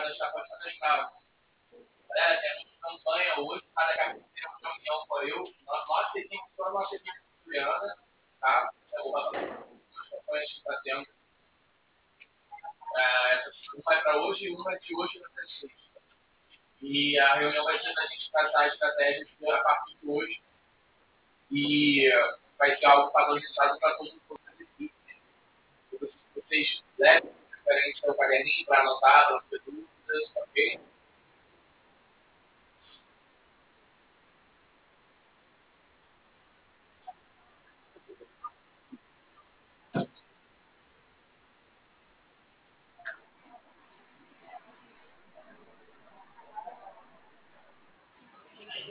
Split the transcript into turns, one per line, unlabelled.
gente está postando já. Galera, temos campanha hoje, cada capítulo tem uma reunião com eu, nossa equipe, só a nossa equipe juliana, tá? Eu vou passar as campanhas que está tendo. Uma vai para hoje e uma de hoje vai para sexta. E a reunião vai ser para a gente traçar estratégias a partir de hoje. E vai ser algo padronizado para todas as equipes. Eu preciso que vocês levem preferência ao caderninho para anotar, para ter dúvidas, ok?